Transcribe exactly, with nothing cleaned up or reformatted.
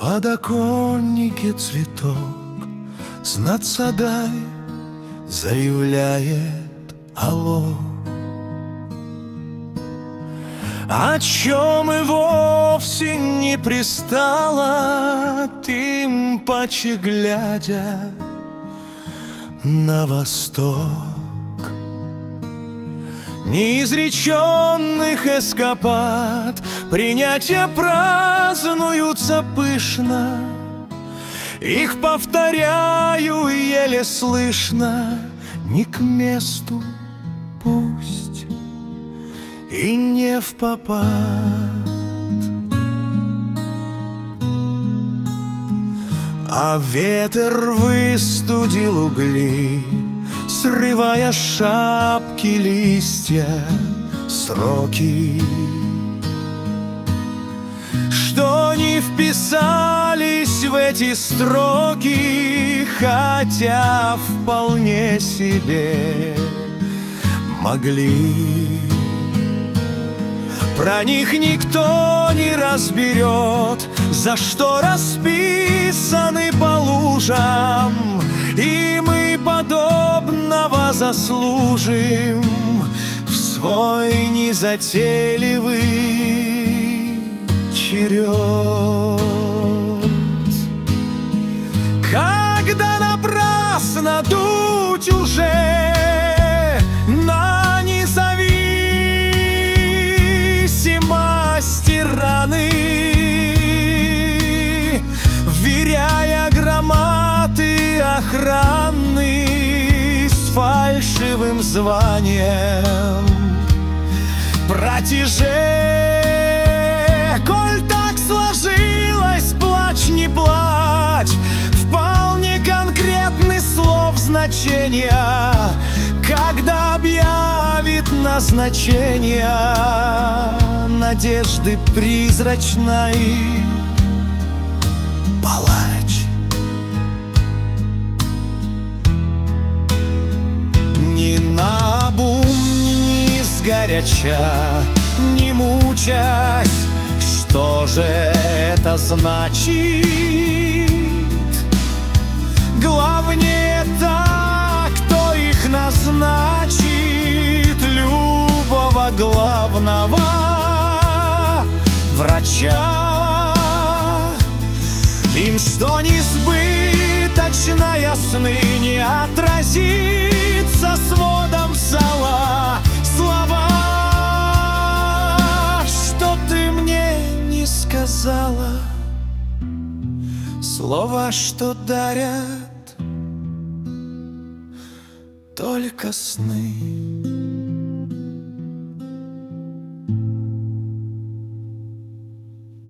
подоконнике цветок с надсадай заявляет алло. О чем и вовсе не пристало, тем паче глядя на восток. Неизреченных эскапад принятия празднуются пышно. Их повторяю еле слышно, не к месту пусть и не впопад. А ветер выстудил угли, срывая шапки, листья, сроки, что не вписались в эти строки, хотя вполне себе могли. Про них никто не разберет, за что расписаны по лужам, и мы подобного заслужим в свой незатейливый черед. Когда напрасно дуть уже на независимости раны, вверяя громады охраны с фальшивым званием протеже. Коль так сложилось, плачь, не плачь, вполне конкретный слов значения, когда объявит назначение надежды призрачной палач. Ни наобум, ни сгоряча, не мучась, что же это значит? Главнее так, кто их назначит, любого главного врача. Им что несбыточно ясны, не отразится сводом зала слова, что ты мне не сказала, слова, что дарят только сны.